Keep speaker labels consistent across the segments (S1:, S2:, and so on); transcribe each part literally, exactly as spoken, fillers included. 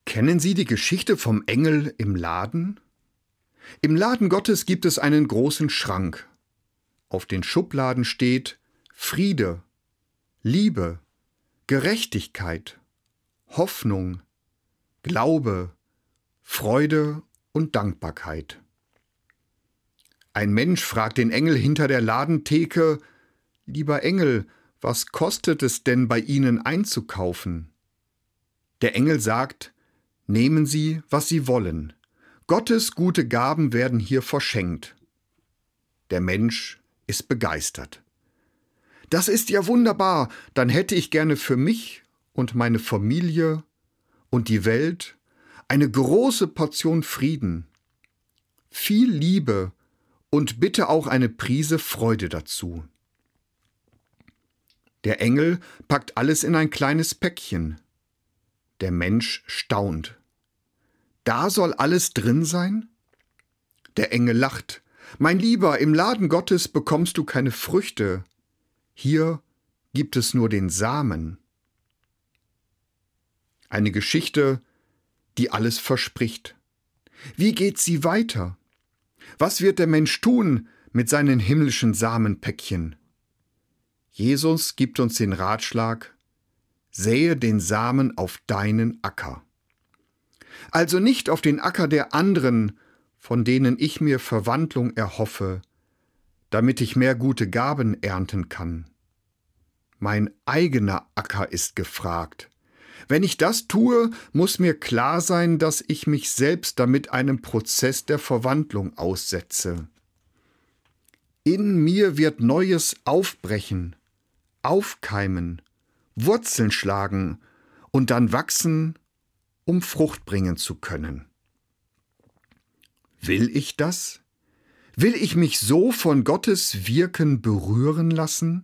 S1: Kennen Sie die Geschichte vom Engel im Laden? Im Laden Gottes gibt es einen großen Schrank. Auf den Schubladen steht Friede, Liebe, Gerechtigkeit, Hoffnung, Glaube, Freude und Dankbarkeit. Ein Mensch fragt den Engel hinter der Ladentheke: Lieber Engel, was kostet es denn bei Ihnen einzukaufen? Der Engel sagt: Nehmen Sie, was Sie wollen. Gottes gute Gaben werden hier verschenkt. Der Mensch ist begeistert. Das ist ja wunderbar, dann hätte ich gerne für mich und meine Familie und die Welt eine große Portion Frieden, viel Liebe und bitte auch eine Prise Freude dazu. Der Engel packt alles in ein kleines Päckchen. Der Mensch staunt. Da soll alles drin sein? Der Engel lacht. Mein Lieber, im Laden Gottes bekommst du keine Früchte. Hier gibt es nur den Samen. Eine Geschichte, die alles verspricht. Wie geht sie weiter? Was wird der Mensch tun mit seinen himmlischen Samenpäckchen? Jesus gibt uns den Ratschlag: Sähe den Samen auf deinen Acker. Also nicht auf den Acker der anderen, von denen ich mir Verwandlung erhoffe, damit ich mehr gute Gaben ernten kann. Mein eigener Acker ist gefragt. Wenn ich das tue, muss mir klar sein, dass ich mich selbst damit einem Prozess der Verwandlung aussetze. In mir wird Neues aufbrechen, aufkeimen, Wurzeln schlagen und dann wachsen, um Frucht bringen zu können. Will ich das? Will ich mich so von Gottes Wirken berühren lassen?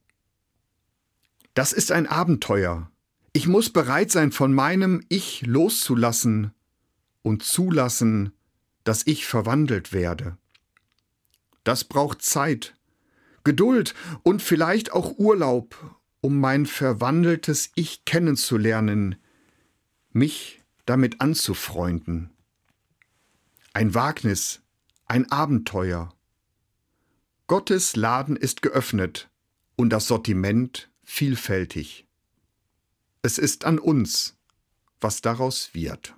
S1: Das ist ein Abenteuer. Ich muss bereit sein, von meinem Ich loszulassen und zulassen, dass ich verwandelt werde. Das braucht Zeit, Geduld und vielleicht auch Urlaub, um mein verwandeltes Ich kennenzulernen, mich damit anzufreunden. Ein Wagnis, ein Abenteuer. Gottes Laden ist geöffnet und das Sortiment vielfältig. Es ist an uns, was daraus wird.